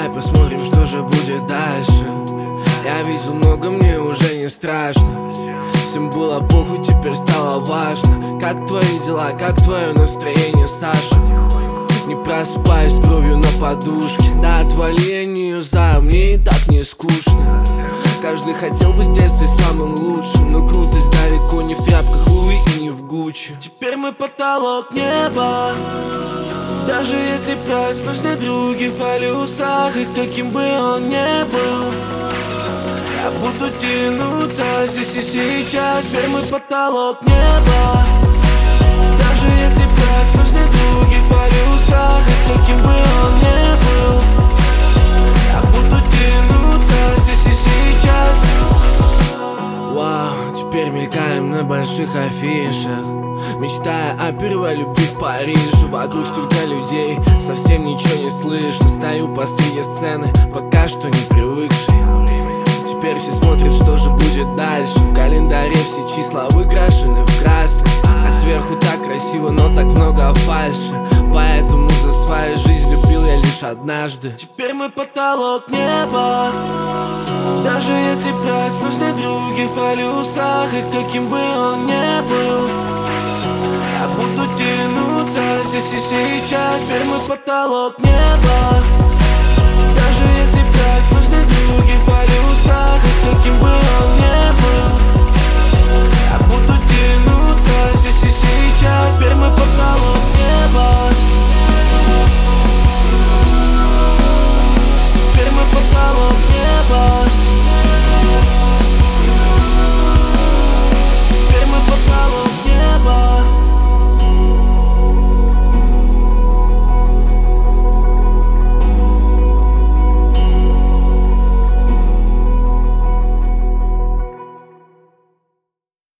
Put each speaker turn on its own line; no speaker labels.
Давай посмотрим, что же будет дальше. Я видел много, мне уже не страшно. Всем было похуй, теперь стало важно. Как твои дела, как твое настроение, Саша? Не просыпаюсь кровью на подушке. Да отвали, я не юзаю, мне и так не скучно. Каждый хотел быть в детстве самым лучшим, но крутость далеко не в тряпках Луи и не в Гуччи. Теперь мой потолок небо. Даже если проснусь на других полюсах, и каким бы он ни был, я буду тянуться здесь и сейчас. Теперь мой потолок небо. Даже если проснусь на других полюсах, и каким бы он ни был, я буду тянуться здесь и сейчас. Вау, теперь мелькаем на больших афишах, мечтая о первой любви в Париже. Вокруг столько людей, совсем ничего не слышно. Стою посреди сцены, пока что не привыкший. Теперь все смотрят, что же будет дальше. В календаре все числа выкрашены в красный, а сверху так красиво, но так много фальши. Поэтому за свою жизнь любил я лишь однажды. Теперь мой потолок небо. Даже если проснусь на других полюсах, и каким бы он ни был, я буду тянуться здесь и сейчас. Теперь мой потолок небо.